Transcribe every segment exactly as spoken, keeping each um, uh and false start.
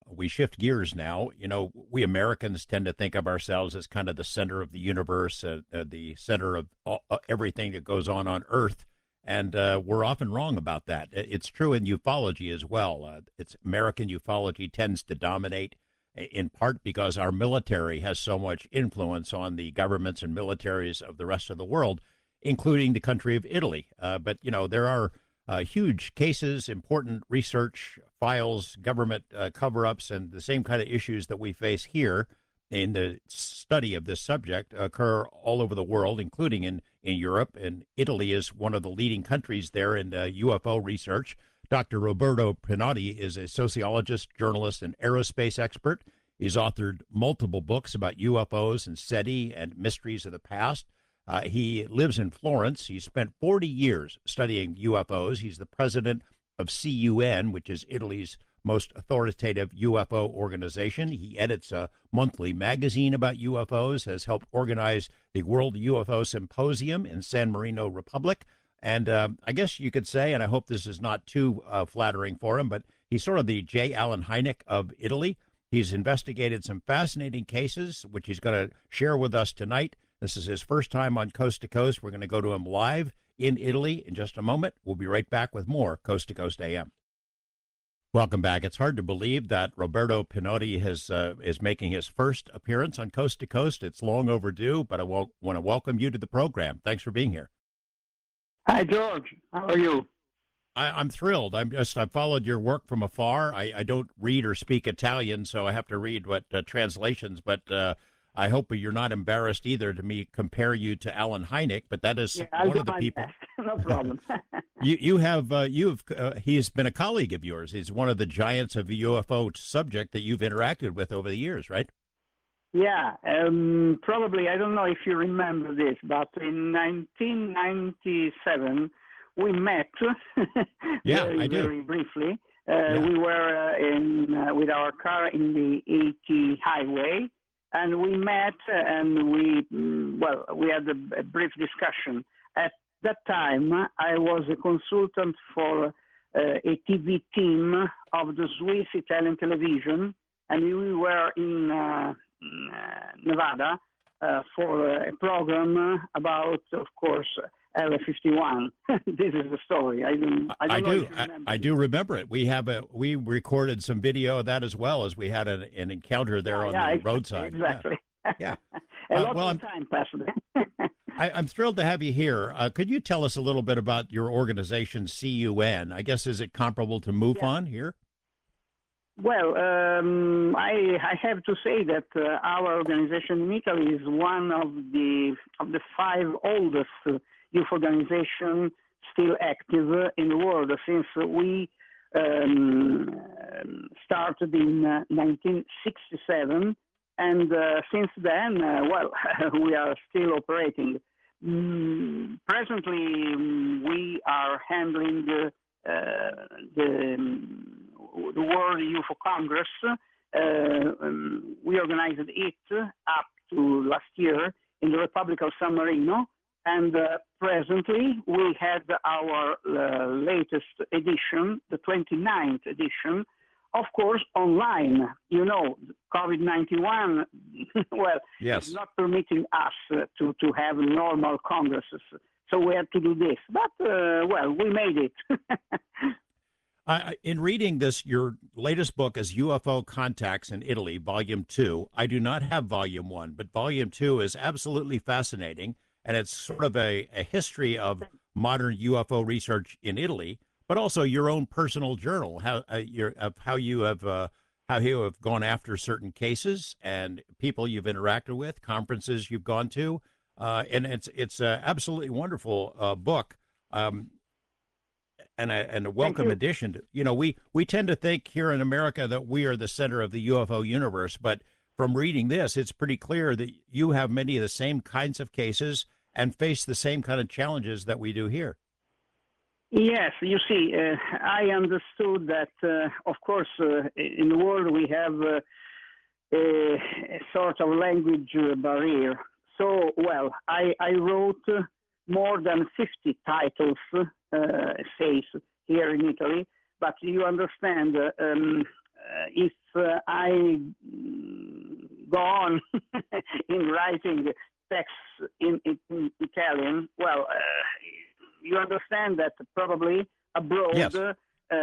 we shift gears now. You know, we Americans tend to think of ourselves as kind of the center of the universe, uh, uh, the center of all, uh, everything that goes on on Earth. And uh, we're often wrong about that. It's true in ufology as well. Uh, it's American ufology tends to dominate in part because our military has so much influence on the governments and militaries of the rest of the world, including the country of Italy. Uh, but, you know, there are uh, huge cases, important research files, government uh, cover ups, and the same kind of issues that we face here in the study of this subject occur all over the world, including in, in Europe. And Italy is one of the leading countries there in uh, U F O research. Doctor Roberto Pinotti is a sociologist, journalist, and aerospace expert. He's authored multiple books about U F Os and SETI and mysteries of the past. Uh, he lives in Florence. He spent forty years studying U F Os. He's the president of C U N, which is Italy's most authoritative U F O organization. He edits a monthly magazine about U F Os, has helped organize the World U F O Symposium in San Marino Republic. And uh, I guess you could say, and I hope this is not too uh, flattering for him, but he's sort of the J. Allen Hynek of Italy. He's investigated some fascinating cases, which he's going to share with us tonight. This is his first time on Coast to Coast. We're going to go to him live in Italy in just a moment. We'll be right back with more Coast to Coast A M. Welcome back. It's hard to believe that Roberto Pinotti has uh, is making his first appearance on Coast to Coast. It's long overdue, but I want to welcome you to the program. Thanks for being here. Hi, George. How are you? I, I'm thrilled. I'm just I followed your work from afar. I, I don't read or speak Italian, so I have to read what uh, translations. But uh, I hope you're not embarrassed either to me compare you to Allen Hynek. But that is yeah, one of the people. No problem. you you have uh, you've uh, he's been a colleague of yours. He's one of the giants of the U F O subject that you've interacted with over the years, right? Yeah, um, probably. I don't know if you remember this, but in nineteen ninety-seven we met. yeah, very, I do. Very briefly. Uh, yeah. We were uh, in uh, with our car in the eighty highway, and we met, and we well, we had a, a brief discussion. At that time, I was a consultant for uh, a T V team of the Swiss Italian television, and we were in uh, Nevada uh, for a program about, of course, Area fifty-one. This is the story. I, don't, I, don't I know do. if you remember I, I do remember it. We have a we recorded some video of that as well, as we had an, an encounter there yeah, on yeah, the exactly, roadside. Exactly. Yeah. a Uh, lot well, of I'm, time passed. I, I'm thrilled to have you here. Uh, could you tell us a little bit about your organization, C U N? I guess is it comparable to MUFON yeah. here? Well, um, I, I have to say that uh, our organization in Italy is one of the of the five oldest uh, youth organizations still active uh, in the world, since we um, started in uh, nineteen sixty-seven, and uh, since then, uh, well, we are still operating. Mm, presently, um, we are handling uh, uh, the um, the World U F O Congress. Uh, um, we organized it up to last year in the Republic of San Marino, and uh, presently we had our uh, latest edition, the twenty-ninth edition, of course, online. You know, COVID nineteen, well, yes. it's not permitting us uh, to, to have normal congresses, so we had to do this. But, uh, well, we made it. I, in reading this, your latest book is U F O Contacts in Italy, Volume two. I do not have Volume one, but Volume two is absolutely fascinating, and it's sort of a, a history of modern U F O research in Italy, but also your own personal journal, how uh, your, of how you have uh, how you have gone after certain cases and people you've interacted with, conferences you've gone to, uh, and it's it's an absolutely wonderful uh, book. Um, And a, and a welcome addition to, you know, we, we tend to think here in America that we are the center of the U F O universe, but from reading this, it's pretty clear that you have many of the same kinds of cases and face the same kind of challenges that we do here. Yes, you see, uh, I understood that, uh, of course, uh, in the world we have uh, a, a sort of language barrier. So, well, I, I wrote more than fifty titles, uh, essays here in Italy, but you understand, uh, um, uh, if uh, I go on in writing texts in, in Italian, well, uh, you understand that probably abroad Yes. uh,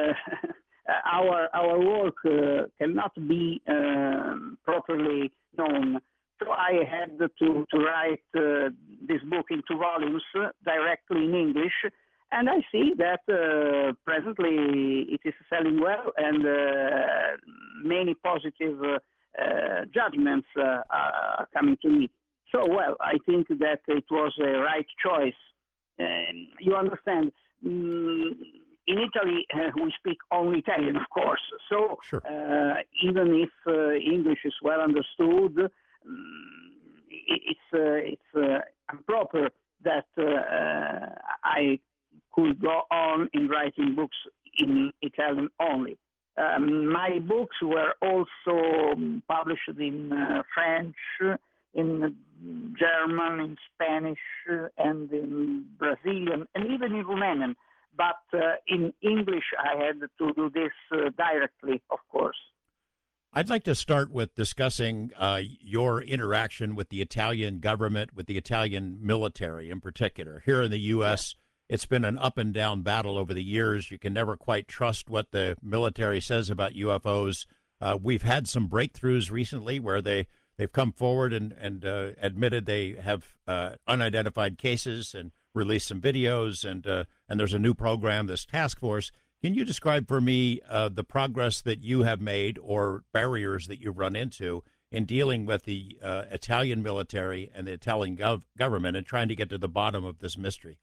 our our work uh, cannot be um, properly known. So I had to, to write uh, this book in two volumes uh, directly in English, and I see that uh, presently it is selling well, and uh, many positive uh, uh, judgments uh, are coming to me. So, well, I think that it was a right choice. Um, you understand, mm, in Italy uh, we speak only Italian, of course. So Sure. uh, even if uh, English is well understood, um, it, it's uh, it's uh, improper that uh, uh, I could go on in writing books in Italian only. Um, my books were also published in uh, French, in German, in Spanish, and in Brazilian, and even in Romanian. But uh, in English, I had to do this uh, directly, of course. I'd like to start with discussing uh, your interaction with the Italian government, with the Italian military in particular. Here in the U S, it's been an up and down battle over the years. You can never quite trust what the military says about U F Os. Uh, we've had some breakthroughs recently where they, they've come forward and, and uh, admitted they have uh, unidentified cases and released some videos, and, uh, and there's a new program, this task force. Can you describe for me uh, the progress that you have made or barriers that you've run into in dealing with the uh, Italian military and the Italian gov- government and trying to get to the bottom of this mystery?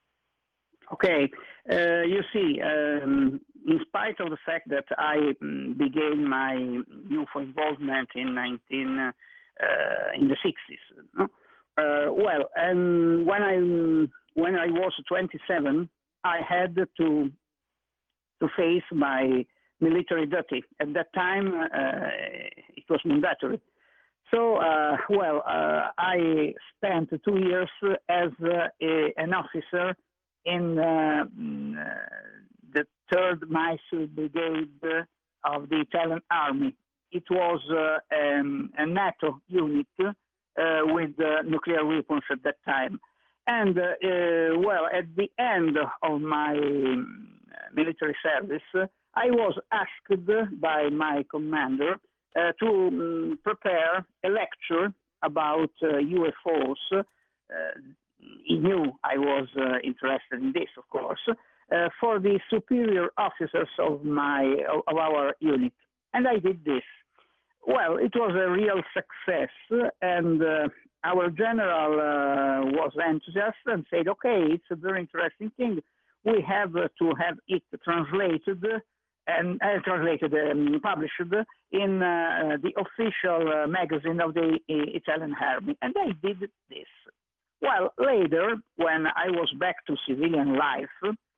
Okay, uh, you see, um, in spite of the fact that I um, began my U F O involvement in nineteen uh, in the sixties, no? uh, well, and when I when I was twenty-seven, I had to to face my military duty. At that time, uh, it was mandatory. So, uh, well, uh, I spent two years as uh, a, an officer in uh, the third Mysore Brigade of the Italian Army. It was uh, um, a NATO unit uh, with uh, nuclear weapons at that time. And, uh, uh, well, at the end of my military service, uh, I was asked by my commander uh, to um, prepare a lecture about uh, U F Os. Uh, he knew I was uh, interested in this, of course, uh, for the superior officers of my of our unit, and I did this. Well, it was a real success, and uh, our general uh, was enthusiastic and said, "Okay, it's a very interesting thing. We have uh, to have it translated and uh, translated, um, published in uh, the official uh, magazine of the uh, Italian Army." And I did this. Well, later, when I was back to civilian life,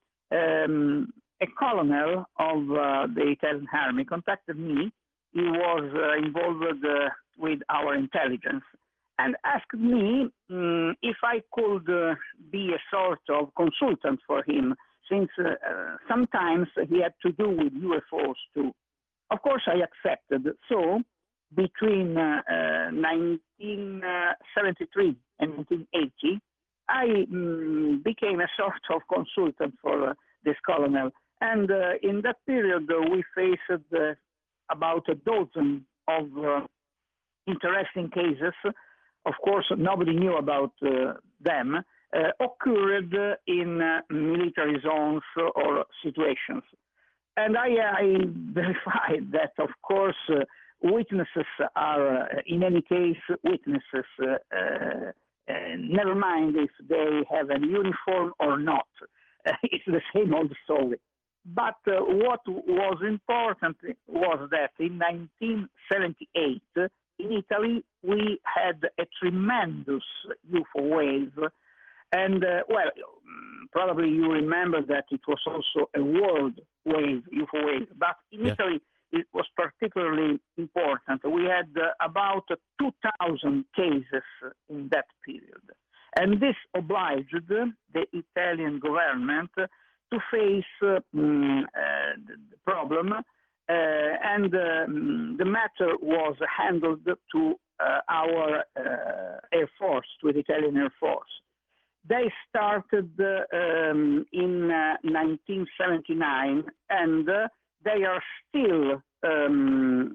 um, a colonel of uh, the Italian Army contacted me. He was uh, involved uh, with our intelligence and asked me um, if I could uh, be a sort of consultant for him, since uh, uh, sometimes he had to do with U F Os too. Of course, I accepted. So, between uh, uh, nineteen seventy-three and nineteen eighty, I um, became a sort of consultant for uh, this colonel. And uh, in that period, uh, we faced uh, about a dozen of uh, interesting cases. Of course, nobody knew about uh, them, uh, occurred in uh, military zones or situations. And I, I verified that, of course, uh, witnesses are, uh, in any case, witnesses, uh, uh, uh, never mind if they have a uniform or not. Uh, it's the same old story. But uh, what was important was that in nineteen seventy-eight, in Italy, we had a tremendous U F O wave. And, uh, well, probably you remember that it was also a world wave, U F O wave. But in Yeah. Italy, it was particularly important. We had uh, about two thousand cases in that period. And this obliged the Italian government to face uh, mm, uh, the problem and um, the matter was handled to uh, our uh, Air Force, to the Italian Air Force. They started uh, um, in uh, nineteen seventy-nine, and uh, they are still um,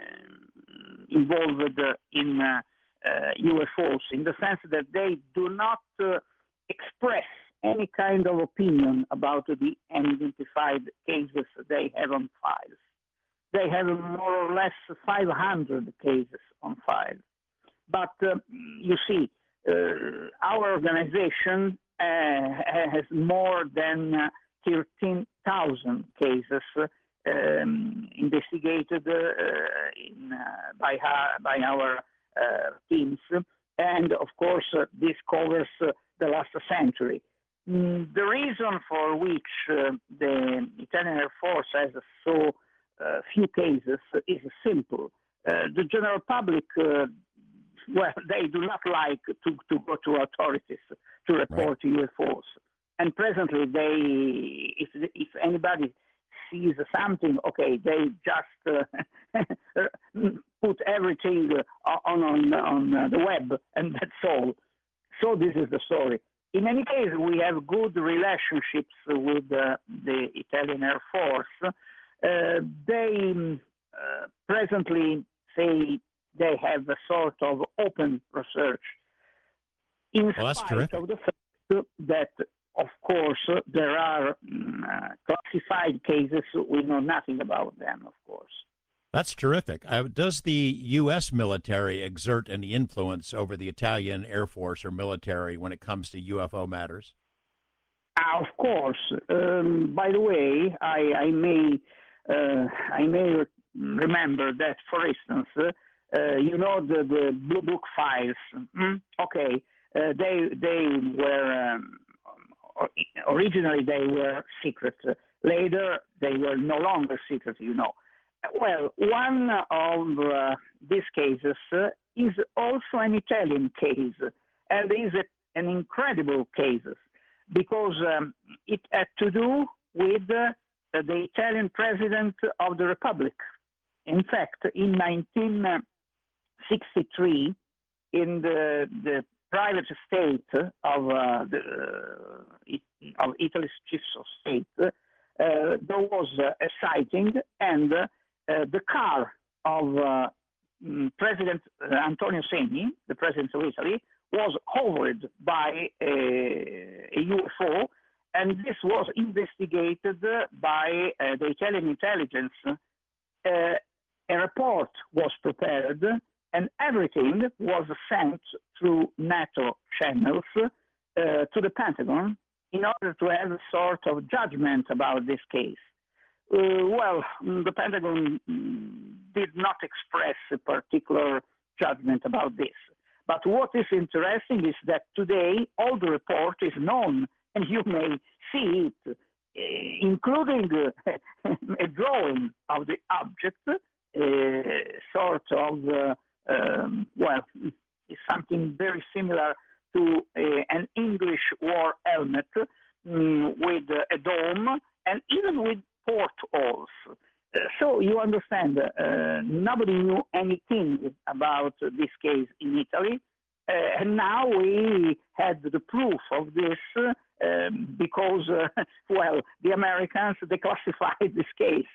involved in uh, uh, U F Os, in the sense that they do not uh, express any kind of opinion about the unidentified cases they have on file. They have more or less five hundred cases on file. But uh, you see, uh, our organization uh, has more than uh, thirteen thousand cases um, investigated uh, in, uh, by, our, by our uh, teams. And of course, uh, this covers uh, the last century. Mm, the reason for which uh, the Italian Air Force has so uh, few cases is simple. Uh, the general public, uh, well, they do not like to, to go to authorities to report right. U F Os. And presently, they, if, if anybody sees something, okay, they just uh, put everything on, on, on the web, and that's all. So this is the story. In any case, we have good relationships with uh, the Italian Air Force. Uh, they uh, presently say they have a sort of open research, in well, that's spite terrific. of the fact that, of course, there are uh, classified cases. We know nothing about them, of course. That's terrific. Uh, does the U S military exert any influence over the Italian Air Force or military when it comes to U F O matters? Uh, of course. Um, by the way, I, I may uh, I may remember that, for instance, uh, you know the, the Blue Book files. Mm? Okay, uh, they they were um, originally they were secret. Later, they were no longer secret. You know. Well, one of uh, these cases uh, is also an Italian case, and is a, an incredible case because um, it had to do with uh, the Italian president of the Republic. In fact, in nineteen sixty-three, in the, the private estate of, uh, the, uh, of Italy's chief of state, uh, there was uh, a sighting, and uh, Uh, the car of uh, President Antonio Segni, the president of Italy, was hovered by a, a U F O, and this was investigated by uh, the Italian intelligence. Uh, a report was prepared, and everything was sent through NATO channels uh, to the Pentagon in order to have a sort of judgment about this case. Uh, well, the Pentagon did not express a particular judgment about this. But what is interesting is that today all the report is known, and you may see it, uh, including uh, a drawing of the object, uh, sort of, uh, um, well, it's something very similar to uh, an English war helmet um, with uh, a dome, and even with portholes. Uh, so you understand, uh, nobody knew anything about uh, this case in Italy, uh, and now we had the proof of this uh, um, because, uh, well, the Americans declassified this case.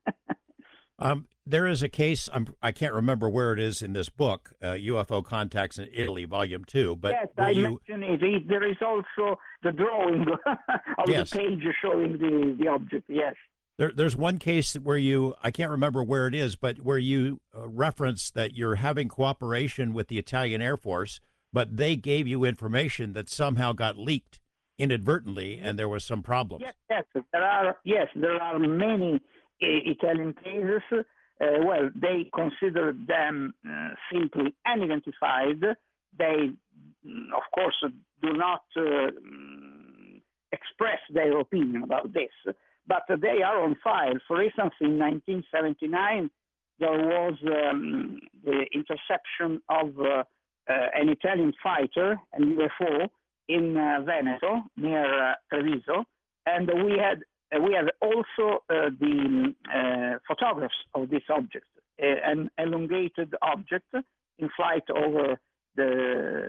um, there is a case, I'm, I can't remember where it is in this book, uh, U F O Contacts in Italy, Volume two. But yes, I you... mentioned it. There is also the drawing of yes. the page showing the, the object, yes. There, there's one case where you, I can't remember where it is, but where you uh, reference that you're having cooperation with the Italian Air Force, but they gave you information that somehow got leaked inadvertently, and there was some problems. Yes, yes, there are. Yes, there are many uh, Italian cases. Uh, well, they consider them uh, simply unidentified. They, of course, do not uh, express their opinion about this. But they are on file. For instance, in nineteen seventy-nine, there was um, the interception of uh, uh, an Italian fighter, an U F O, in uh, Veneto, near uh, Treviso, and we had uh, we have also uh, the uh, photographs of this object, uh, an elongated object in flight over the,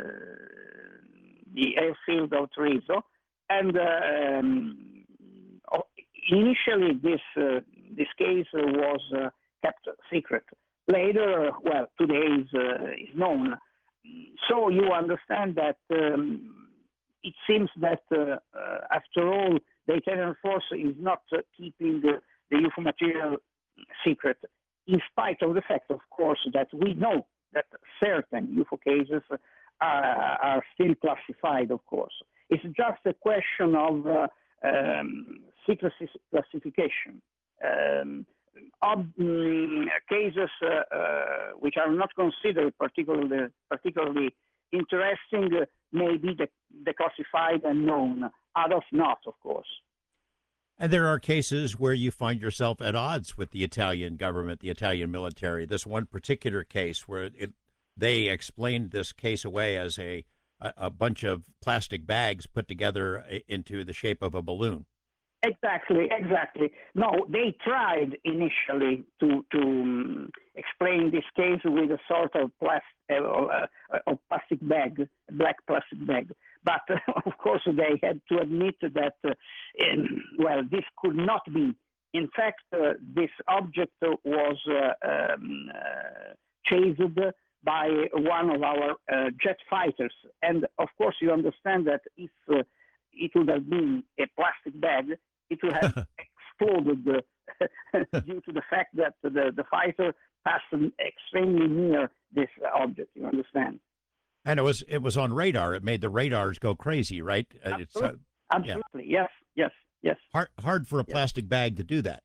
the airfield of Treviso. And uh, um, initially, this, uh, this case was uh, kept secret. Later, well, today is, uh, is known. So you understand that um, it seems that, uh, uh, after all, the Italian force is not uh, keeping the, the U F O material secret, in spite of the fact, of course, that we know that certain U F O cases uh, are still classified, of course. It's just a question of uh, um, secrecy classification. Um, Of um, cases uh, uh, which are not considered particularly particularly interesting uh, may be de declassified and known. Others not, of course. And there are cases where you find yourself at odds with the Italian government, the Italian military. This one particular case where it, they explained this case away as a, a a bunch of plastic bags put together into the shape of a balloon. Exactly, exactly. No, they tried initially to to um, explain this case with a sort of plastic, uh, uh, plastic bag, black plastic bag. But uh, of course, they had to admit that, uh, in, well, this could not be. In fact, uh, this object was uh, um, uh, chased by one of our uh, jet fighters, and of course, you understand that if uh, it would have been a plastic bag, it would have exploded uh, due to the fact that the, the fighter passed extremely near this object, you understand? And it was it was on radar. It made the radars go crazy, right? Absolutely, it's, uh, Absolutely. Yeah. yes, yes, yes. Hard, hard for a yes. plastic bag to do that.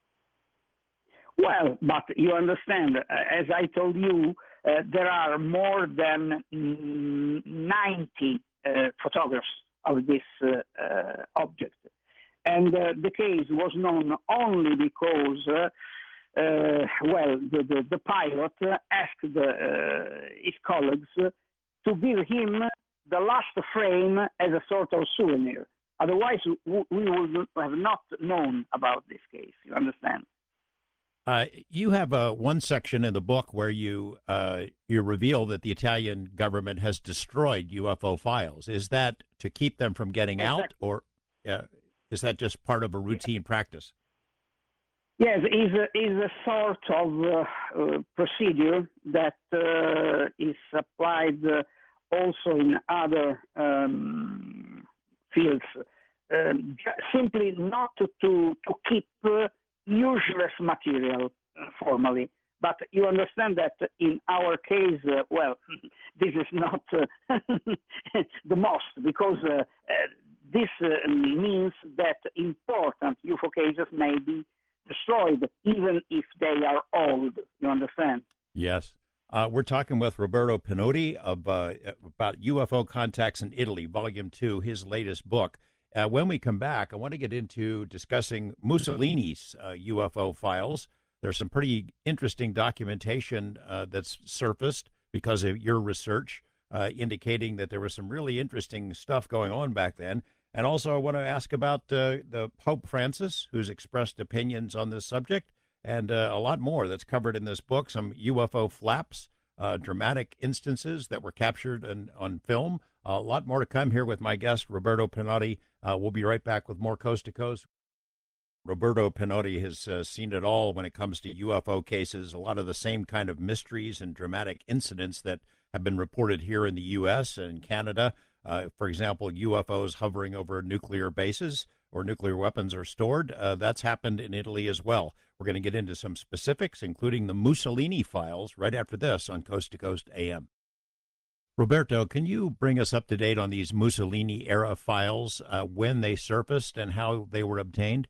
Well, but you understand, uh, as I told you, uh, there are more than ninety uh, photographs of this uh, uh, object. And uh, the case was known only because, uh, uh, well, the, the, the pilot asked uh, his colleagues to give him the last frame as a sort of souvenir. Otherwise, we would have not known about this case, you understand? Uh, you have uh, one section in the book where you uh, you reveal that the Italian government has destroyed U F O files. Is that to keep them from getting Exactly. out, or uh, is that just part of a routine practice? Yes, is a, is a sort of uh, uh, procedure that uh, is applied uh, also in other um, fields, uh, simply not to, to keep uh, useless material uh, formally. But you understand that in our case, uh, well, this is not uh, the most, because uh, uh, this uh, means that important U F O cases may be destroyed, even if they are old. You understand? Yes. Uh, we're talking with Roberto Pinotti of uh, about U F O contacts in Italy, Volume Two, his latest book. Uh, when we come back, I want to get into discussing Mussolini's uh, U F O files. There's some pretty interesting documentation uh, that's surfaced because of your research, uh, indicating that there was some really interesting stuff going on back then. And also, I want to ask about uh, the Pope Francis, who's expressed opinions on this subject, and uh, a lot more that's covered in this book. Some U F O flaps, uh, dramatic instances that were captured in, on film. Uh, a lot more to come here with my guest, Roberto Pinotti. Uh, we'll be right back with more Coast to Coast. Roberto Pinotti has uh, seen it all when it comes to U F O cases, a lot of the same kind of mysteries and dramatic incidents that have been reported here in the U S and Canada. Uh, for example, U F Os hovering over nuclear bases or nuclear weapons are stored. Uh, that's happened in Italy as well. We're going to get into some specifics, including the Mussolini files, right after this on Coast to Coast A M. Roberto, can you bring us up to date on these Mussolini-era files, uh, when they surfaced and how they were obtained?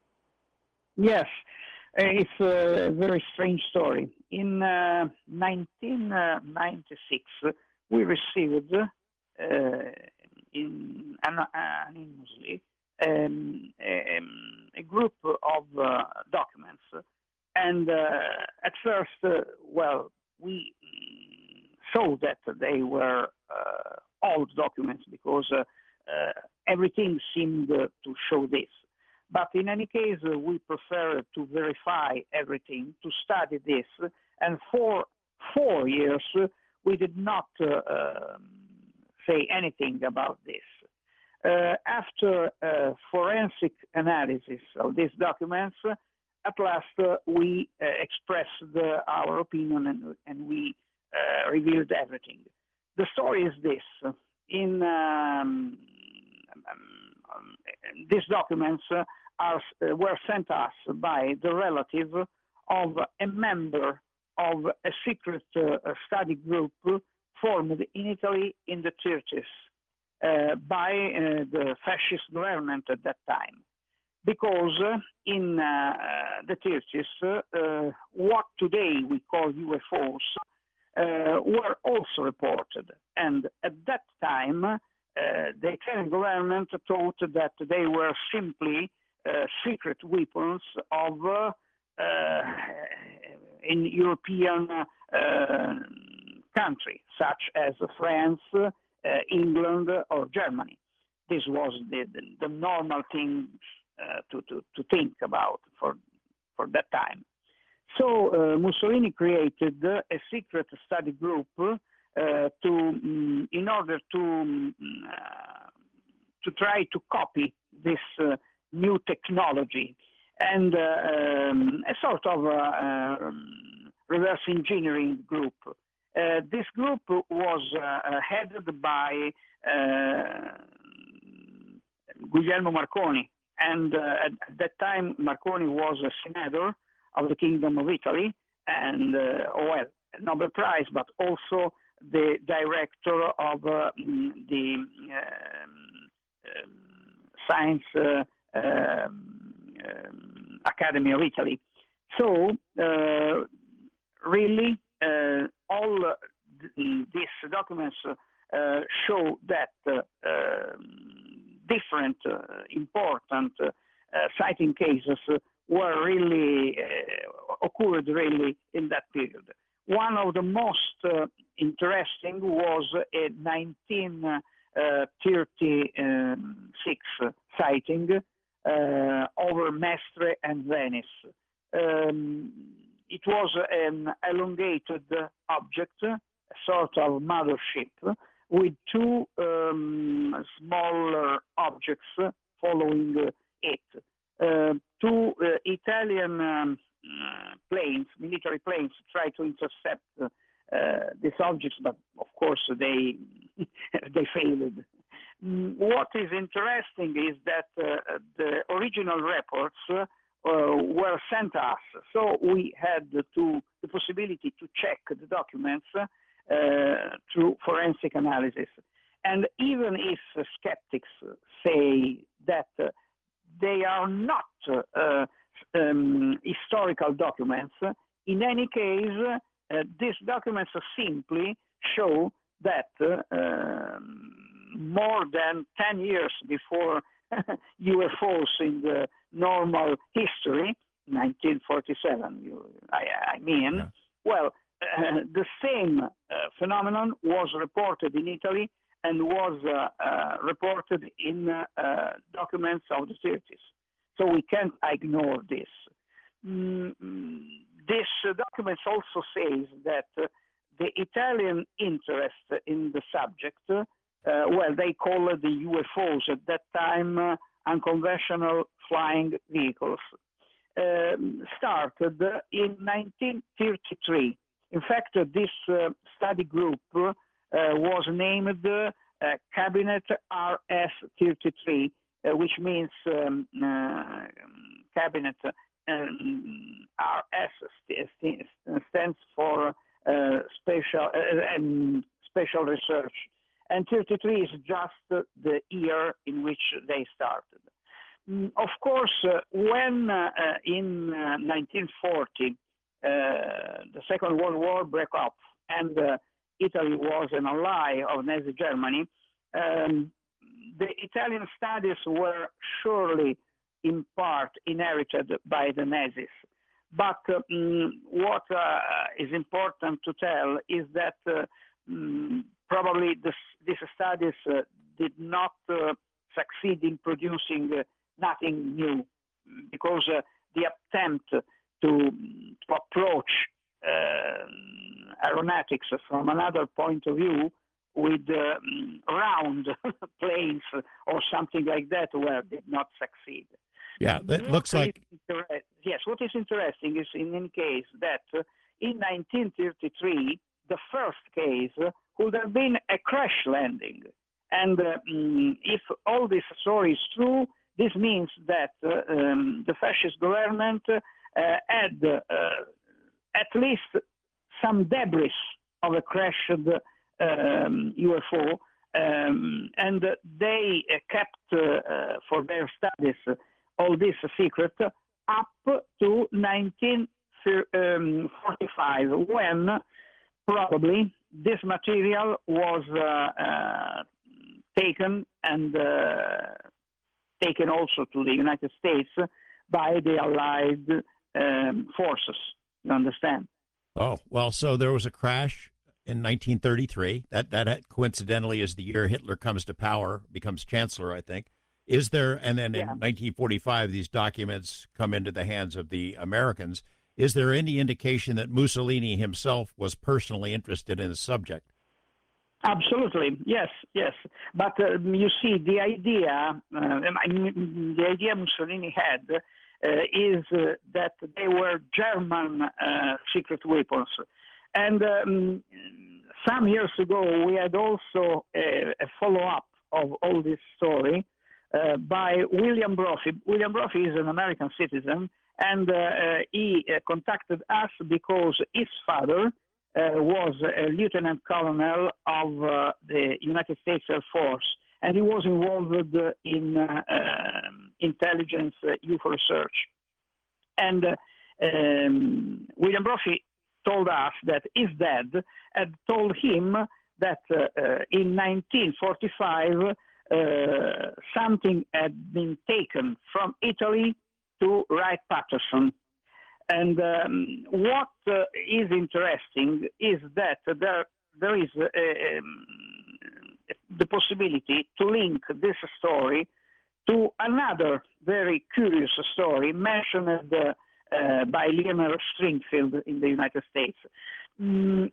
Yes, uh, it's a very strange story. In uh, nineteen ninety-six, we received uh, in anonymously um, um, a group of uh, documents, and uh, at first, uh, well, we saw that they were uh, old documents because uh, uh, everything seemed uh, to show this. But in any case, uh, we prefer to verify everything, to study this. And for four years, uh, we did not uh, um, say anything about this. Uh, after uh, forensic analysis of these documents, uh, at last uh, we uh, expressed uh, our opinion and, and we uh, revealed everything. The story is this. In um, um, these documents uh, are, uh, were sent us by the relative of a member of a secret uh, study group formed in Italy in the thirties. Uh, by uh, the fascist government at that time. Because uh, in uh, the thirties, uh, what today we call U F Os uh, were also reported. And at that time, uh, the Italian government thought that they were simply uh, secret weapons of uh, uh, in European uh, countries, such as France, Uh, England or Germany. This was the, the, the normal thing uh, to, to, to think about for, for that time. So uh, Mussolini created uh, a secret study group uh, to, um, in order to, um, uh, to try to copy this uh, new technology and uh, um, a sort of uh, um, reverse engineering group. Uh, this group was uh, headed by uh, Guglielmo Marconi, and uh, at that time Marconi was a senator of the Kingdom of Italy, and uh, well, Nobel Prize, but also the director of uh, the um, um, Science uh, um, um, Academy of Italy. So uh, really. Uh, all uh, th these documents uh, show that uh, uh, different uh, important uh, sighting cases were really uh, occurred really in that period. One of the most uh, interesting was a nineteen thirty-six sighting uh, over Mestre and Venice. Um, It was an elongated object, a sort of mothership, with two um, smaller objects following it. Uh, two uh, Italian um, uh, planes, military planes, tried to intercept uh, these objects, but of course they they failed. What is interesting is that uh, the original reports uh, Uh, were sent us. So we had to, the possibility to check the documents uh, through forensic analysis. And even if uh, skeptics say that uh, they are not uh, um, historical documents, in any case, uh, these documents simply show that uh, um, more than ten years before U F Os in the normal history, nineteen forty-seven, you, I, I mean, yeah. well, uh, the same uh, phenomenon was reported in Italy and was uh, uh, reported in uh, uh, documents of the thirties. So we can't ignore this. Mm, this uh, document also says that uh, the Italian interest in the subject uh, Uh, well, they call it the U F Os at that time, uh, unconventional flying vehicles, um, started in nineteen thirty-three. In fact, uh, this uh, study group uh, was named uh, Cabinet R S thirty-three, uh, which means um, uh, Cabinet um, R S st stands for uh, special, uh, um, special research. And thirty-three is just the year in which they started. Of course, uh, when uh, in uh, nineteen forty uh, the Second World War broke up and uh, Italy was an ally of Nazi Germany, um, the Italian studies were surely in part inherited by the Nazis. But um, what uh, is important to tell is that uh, um, probably this, these studies uh, did not uh, succeed in producing uh, nothing new. because uh, the attempt to, to approach uh, aeronautics from another point of view with um, round planes or something like that, well, did not succeed. Yeah, that looks like. Inter- yes, what is interesting is, in any case, that uh, in nineteen thirty-three, the first case would have been a crash landing. And uh, mm, if all this story is true, this means that uh, um, the fascist government uh, had uh, at least some debris of a crashed um, U F O, um, and they uh, kept uh, uh, for their studies uh, all this secret up to nineteen forty-five, when probably this material was uh, uh, taken and uh, taken also to the United States by the Allied um, forces. You understand? Oh, well, so there was a crash in nineteen thirty-three. That that coincidentally is the year Hitler comes to power, becomes chancellor, I think. Is there, and then Yeah. in nineteen forty-five, these documents come into the hands of the Americans. Is there any indication that Mussolini himself was personally interested in the subject? Absolutely, yes, yes. But uh, you see, the idea, uh, I mean, the idea Mussolini had uh, is uh, that they were German uh, secret weapons. And um, some years ago, we had also a, a follow-up of all this story uh, by William Brophy. William Brophy is an American citizen, and uh, uh, he uh, contacted us because his father Uh, was a lieutenant colonel of uh, the United States Air Force, and he was involved uh, in uh, um, intelligence uh, U F O research. And uh, um, William Brophy told us that his dad had told him that uh, uh, in nineteen forty-five uh, something had been taken from Italy to Wright-Patterson. And um, what uh, is interesting is that there, there is uh, um, the possibility to link this story to another very curious story mentioned uh, uh, by Leonard Stringfield in the United States. Mm,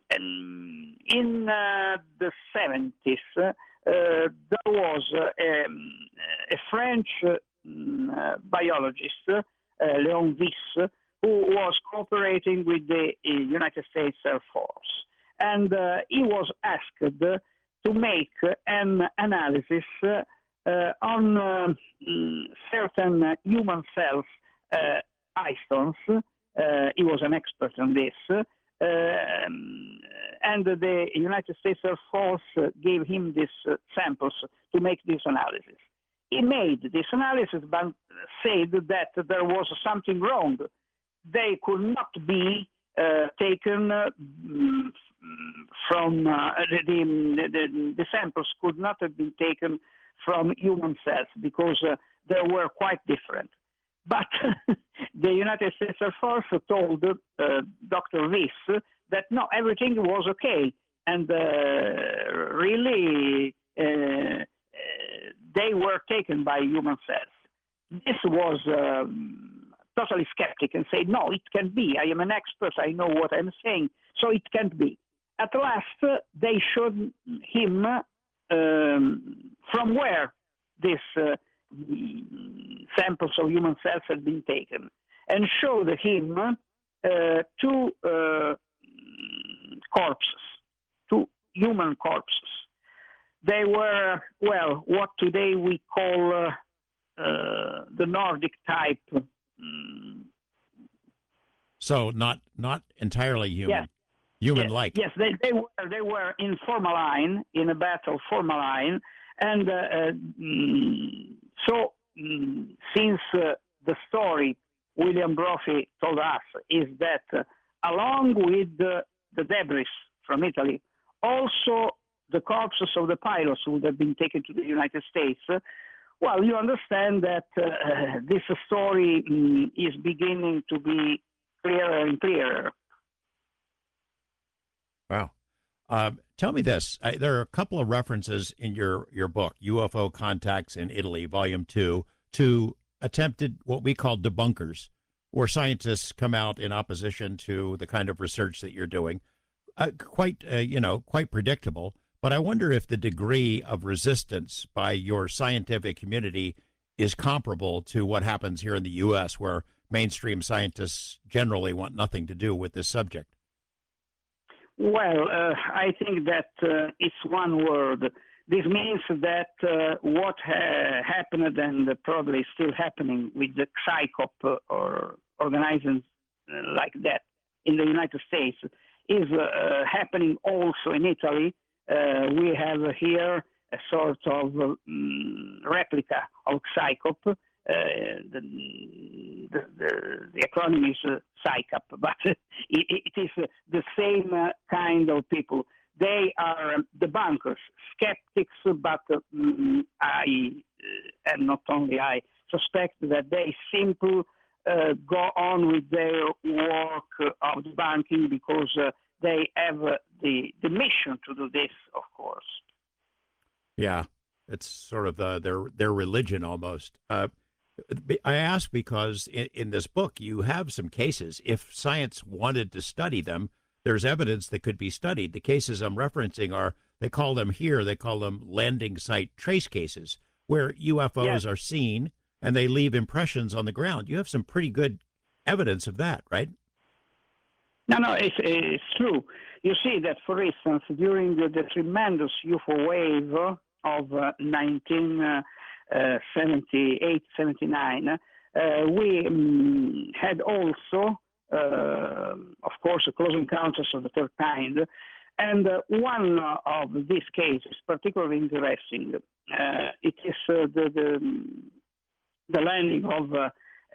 in uh, the seventies, uh, there was uh, um, a French uh, biologist, uh, Léon Wyss, who was cooperating with the uh, United States Air Force. And uh, he was asked uh, to make an analysis uh, uh, on uh, certain human cells, uh, histones. Uh, he was an expert on this. Uh, and the United States Air Force uh, gave him these uh, samples to make this analysis. He made this analysis but said that there was something wrong. They could not be uh, taken uh, from uh, the, the, the samples could not have been taken from human cells because uh, they were quite different. But the United States Air Force told uh, Doctor Wyss that no, everything was okay, and uh, really uh, uh, they were taken by human cells. This was um, totally skeptic and say, no, it can't be. I am an expert. I know what I'm saying. So it can't be. At last, uh, they showed him um, from where these uh, samples of human cells had been taken, and showed him uh, two uh, corpses, two human corpses. They were, well, what today we call uh, uh, the Nordic type. So not not entirely human, yes. human-like. Yes, yes, they, they were they were in formalin, in a battle formalin, and uh, uh, so mm, since uh, the story William Brophy told us is that uh, along with the, the debris from Italy, also the corpses of the pilots would have been taken to the United States. Uh, Well, you understand that uh, this story um, is beginning to be clearer and clearer. Wow. Uh, tell me this. I, there are a couple of references in your, your book, U F O Contacts in Italy, Volume two, to attempted what we call debunkers, where scientists come out in opposition to the kind of research that you're doing. Uh, quite, uh, you know, quite predictable. But I wonder if the degree of resistance by your scientific community is comparable to what happens here in the U S, where mainstream scientists generally want nothing to do with this subject. Well, uh, I think that uh, it's one word. This means that uh, what ha- happened and probably still happening with the psychop or organizations uh, like that in the United States is uh, happening also in Italy. Uh, we have here a sort of um, replica of psychop. Uh, the, the, the, the acronym is uh, psychop, but it, it is uh, the same uh, kind of people. They are um, debunkers, skeptics, but um, I, uh, and not only I, suspect that they simply uh, go on with their work of debunking because uh, they have uh, the, the mission to do this, of course. Yeah, it's sort of uh, their their religion almost. Uh, I ask because in, in this book you have some cases. If science wanted to study them, there's evidence that could be studied. The cases I'm referencing are, they call them here, they call them landing site trace cases, where U F Os Yes. are seen and they leave impressions on the ground. You have some pretty good evidence of that, right? No, no, it's, it's true. You see that, for instance, during the, the tremendous U F O wave of uh, nineteen seventy-eight seventy-nine, uh, we um, had also, uh, of course, close encounters of the third kind. And uh, one of these cases, particularly interesting, uh, it is uh, the, the, the landing of uh,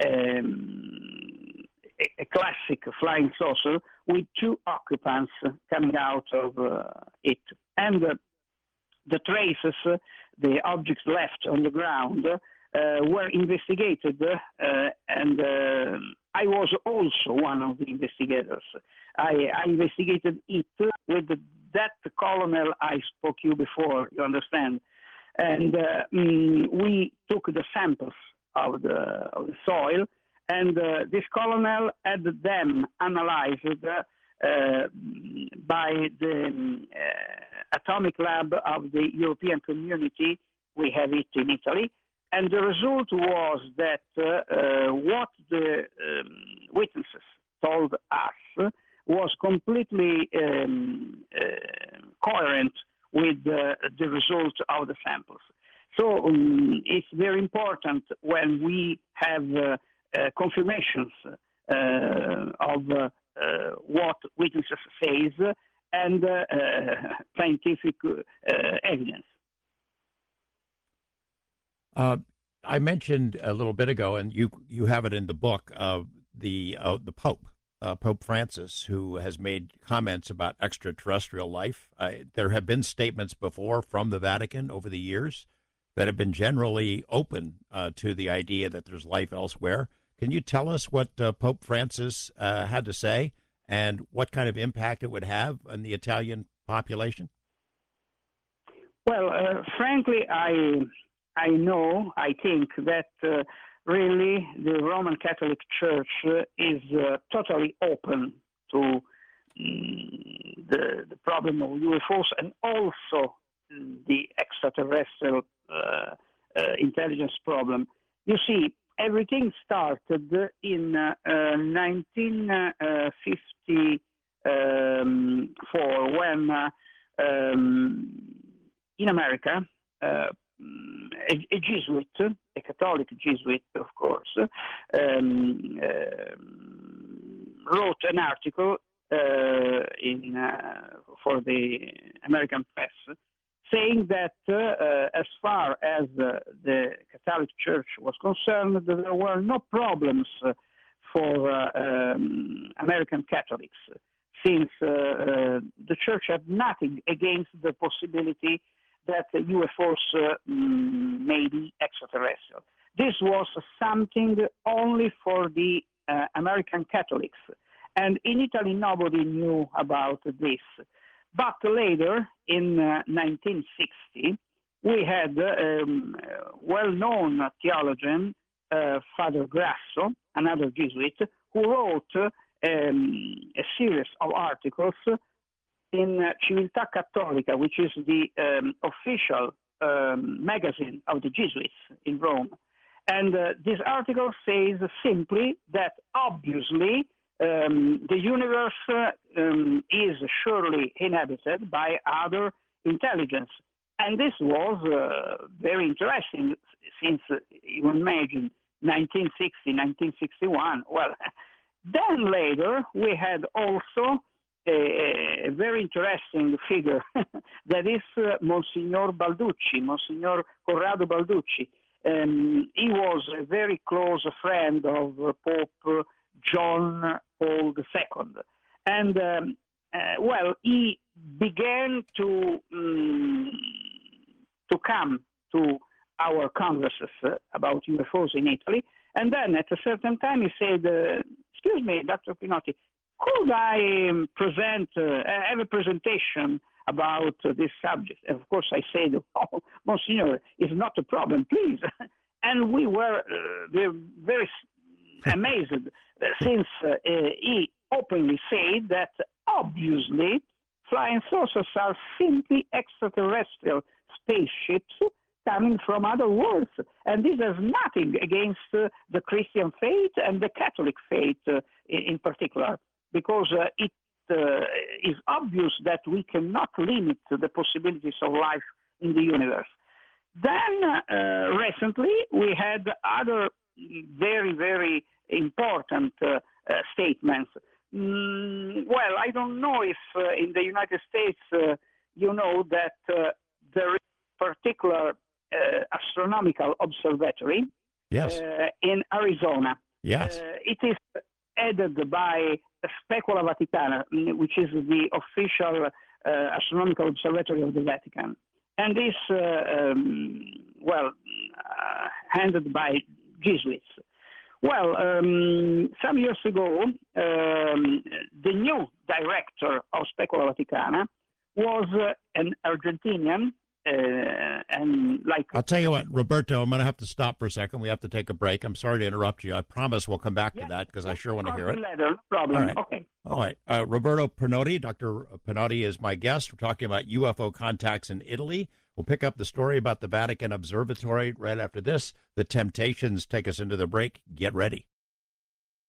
um, a, a classic flying saucer with two occupants coming out of uh, it. And uh, the traces, uh, the objects left on the ground, uh, were investigated, uh, and uh, I was also one of the investigators. I, I investigated it with the, that colonel I spoke to you before, you understand. And uh, mm, we took the samples of the, of the soil, and uh, this colonel had them analyzed uh, uh, by the uh, atomic lab of the European Community. We have it in Italy. And the result was that uh, uh, what the um, witnesses told us was completely um, uh, coherent with uh, the result of the samples. So um, it's very important when we have uh, uh, confirmations uh, of uh, uh, what witnesses says and uh, uh, scientific uh, evidence. Uh, I mentioned a little bit ago, and you you have it in the book, uh, the uh, the Pope, uh, Pope Francis, who has made comments about extraterrestrial life. Uh, there have been statements before from the Vatican over the years that have been generally open uh, to the idea that there's life elsewhere. Can you tell us what uh, Pope Francis uh, had to say and what kind of impact it would have on the Italian population? Well, uh, frankly, I I know, I think that uh, really the Roman Catholic Church uh, is uh, totally open to um, the, the problem of U F Os and also the extraterrestrial uh, uh, intelligence problem. You see, everything started in uh, uh, nineteen fifty-four when uh, um, in America, uh, A, a Jesuit, a Catholic Jesuit, of course, um, uh, wrote an article uh, in uh, for the American press saying that uh, as far as uh, the Catholic Church was concerned, there were no problems for uh, um, American Catholics, since uh, uh, the Church had nothing against the possibility that U F Os uh, may be extraterrestrial. This was something only for the uh, American Catholics. And in Italy, nobody knew about this. But later, in uh, nineteen sixty, we had a um, well-known theologian uh, Father Grasso, another Jesuit, who wrote uh, um, a series of articles in uh, Civiltà Cattolica, which is the um, official um, magazine of the Jesuits in Rome. And uh, this article says simply that obviously um, the universe uh, um, is surely inhabited by other intelligence. And this was uh, very interesting since, uh, you imagine, nineteen sixty, nineteen sixty-one. Well, then later we had also a, a very interesting figure that is uh, Monsignor Balducci, Monsignor Corrado Balducci. Um, he was a very close friend of uh, Pope John Paul the Second. And, um, uh, well, he began to, um, to come to our congresses uh, about U F Os in Italy. And then at a certain time he said, uh, excuse me, Doctor Pinotti, could I um, present, uh, have a presentation about uh, this subject? And of course I said, oh, Monsignor, it's not a problem, please. And we were uh, very amazed uh, since uh, uh, he openly said that obviously flying saucers are simply extraterrestrial spaceships coming from other worlds. And this has nothing against uh, the Christian faith and the Catholic faith uh, in, in particular, because uh, it uh, is obvious that we cannot limit the possibilities of life in the universe. Then uh, recently we had other very, very important uh, uh, statements. Mm, well, I don't know if uh, in the United States uh, you know that uh, there is a particular uh, astronomical observatory Yes. uh, in Arizona. Yes. Uh, it is headed by Specula Vaticana, which is the official uh, astronomical observatory of the Vatican. And is, uh, um, well, uh, handled by Jesuits. Well, um, some years ago, um, the new director of Specula Vaticana was uh, an Argentinian, uh, and like... I'll tell you what, Roberto, I'm going to have to stop for a second. We have to take a break. I'm sorry to interrupt you. I promise we'll come back Yeah, to that because I sure want to hear it. Later, no problem. All right. Okay. All right. Uh, Roberto Pinotti, Doctor Pinotti is my guest. We're talking about U F O contacts in Italy. We'll pick up the story about the Vatican Observatory right after this. The Temptations take us into the break. Get ready.